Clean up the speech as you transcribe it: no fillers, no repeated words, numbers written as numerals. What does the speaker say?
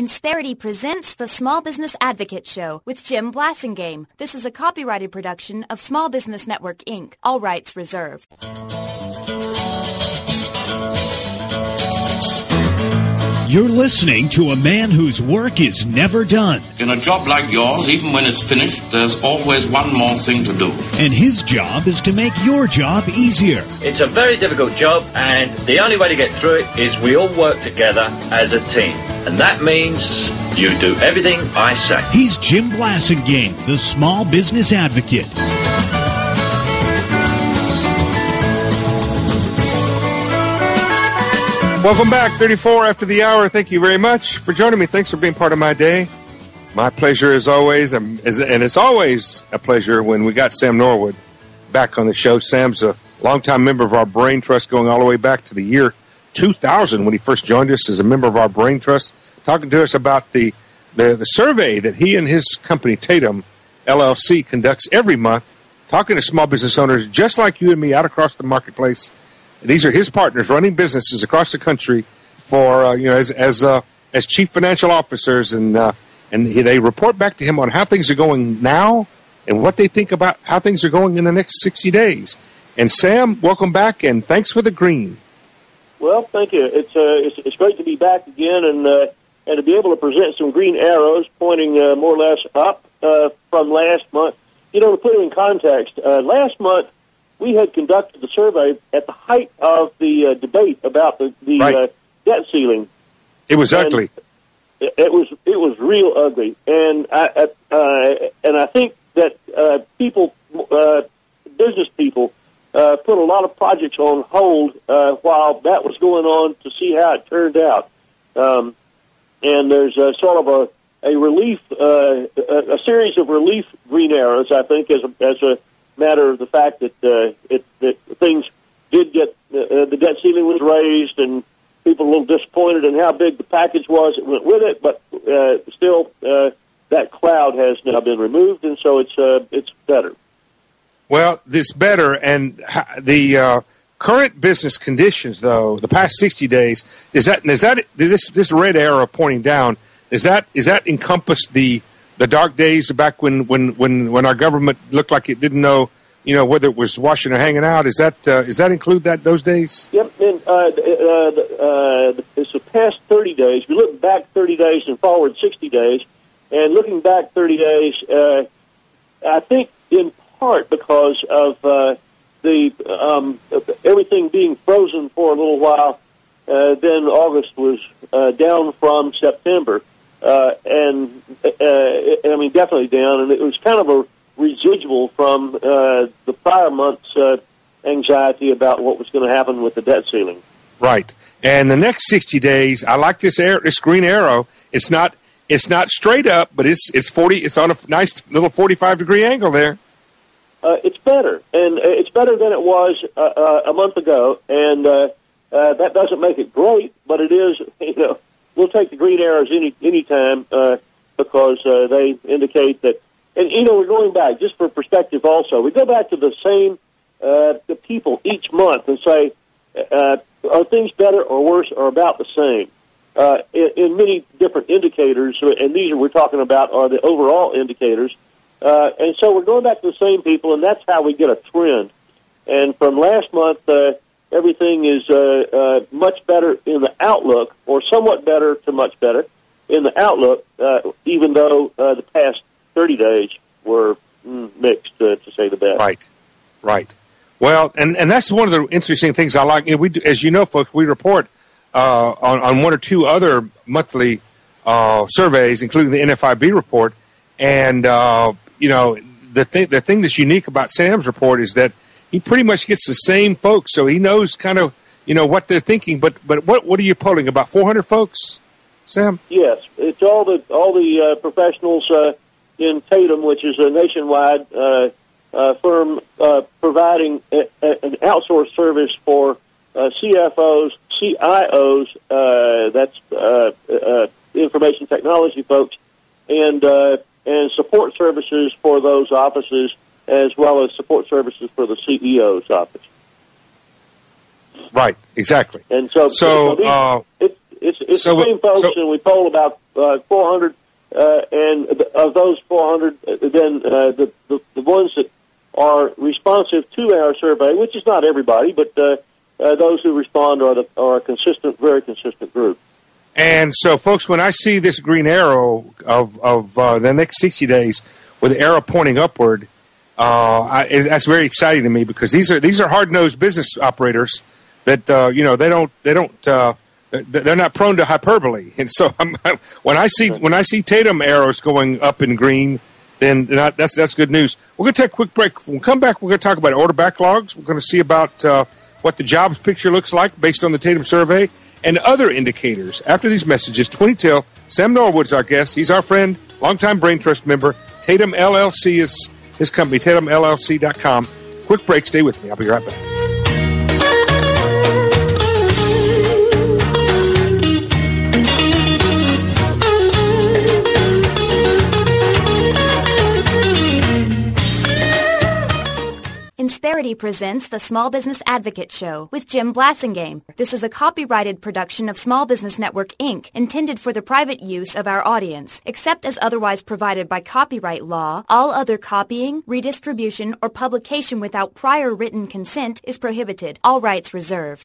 Insperity presents the Small Business Advocate Show with Jim Blasingame. This is a copyrighted production of Small Business Network, Inc., all rights reserved. You're listening to a man whose work is never done. In a job like yours, even when it's finished, there's always one more thing to do. And his job is to make your job easier. It's a very difficult job, and the only way to get through it is we all work together as a team. And that means you do everything I say. He's Jim Blasingame, the Small Business Advocate. Welcome back, 34 after the hour. Thank you very much for joining me. Thanks for being part of my day. My pleasure as always, and it's always a pleasure when we got Sam Norwood back on the show. Sam's a longtime member of our Brain Trust, going all the way back to the year 2000 when he first joined us as a member of our Brain Trust, talking to us about the survey that he and his company, Tatum LLC, conducts every month, talking to small business owners just like you and me out across the marketplace. These are his partners running businesses across the country for as chief financial officers, and they report back to him on how things are going now and what they think about how things are going in the next 60 days. And Sam, welcome back, and thanks for the green. Well, thank you. It's great to be back again and to be able to present some green arrows pointing more or less up from last month. You know, to put it in context, last month we had conducted the survey at the height of the debate about the right. Debt ceiling. It was ugly. It was real ugly, and I think that business people, put a lot of projects on hold while that was going on to see how it turned out. And there's sort of a relief, a series of relief green arrows, I think, as a matter of the fact that that things did get the debt ceiling was raised, and people were a little disappointed in how big the package was that went with it. But still, that cloud has now been removed, and so it's better. Well, this better, and the current business conditions, though, the past 60 days, is that this red arrow pointing down? Is that encompass the dark days back when our government looked like it didn't know, whether it was washing or hanging out? Does that include those days? Yep. And it's the past 30 days. We look back 30 days and forward 60 days, and looking back 30 days, I think in part because of everything being frozen for a little while. Then August was down from September. And I mean, definitely down, and it was kind of a residual from the prior month's anxiety about what was going to happen with the debt ceiling. Right, and the next 60 days, I like this green arrow. It's not straight up, but it's 40. It's on a nice little 45-degree angle there. It's better, and it's better than it was a month ago, and that doesn't make it great, but it is, we'll take the green arrows any time because they indicate that. And we're going back just for perspective. Also, we go back to the same the people each month and say, are things better or worse or about the same? In many different indicators, and these we're talking about are the overall indicators. And so we're going back to the same people, and that's how we get a trend. And from last month, everything is much better in the outlook, or somewhat better to much better in the outlook, even though the past 30 days were mixed, to say the best. Right. Well, and that's one of the interesting things I like. We do, as you know, folks, we report on one or two other monthly surveys, including the NFIB report. And the thing that's unique about Sam's report is that he pretty much gets the same folks, so he knows kind of what they're thinking. But what are you polling, about 400 folks, Sam? Yes, it's all the professionals in Tatum, which is a nationwide firm providing an outsourced service for CFOs, CIOs, that's information technology folks, and support services for those offices, as well as support services for the CEO's office. Right, exactly. And so it's It's the same folks, and we polled about 400, and of those 400, then the ones that are responsive to our survey, which is not everybody, but those who respond are a consistent, very consistent group. And so, folks, when I see this green arrow of the next 60 days with the arrow pointing upward, that's very exciting to me, because these are hard-nosed business operators that they're not prone to hyperbole. And so when I see Tatum arrows going up in green, then that's good news. We're going to take a quick break. When we come back, we're going to talk about order backlogs. We're going to see about what the jobs picture looks like based on the Tatum survey and other indicators. After these messages, 20 till, Sam Norwood's our guest. He's our friend, longtime Brain Trust member. Tatum LLC is his company, TatumLLC.com. Quick break. Stay with me. I'll be right back. Insperity presents the Small Business Advocate Show with Jim Blasingame. This is a copyrighted production of Small Business Network, Inc., intended for the private use of our audience. Except as otherwise provided by copyright law, all other copying, redistribution, or publication without prior written consent is prohibited. All rights reserved.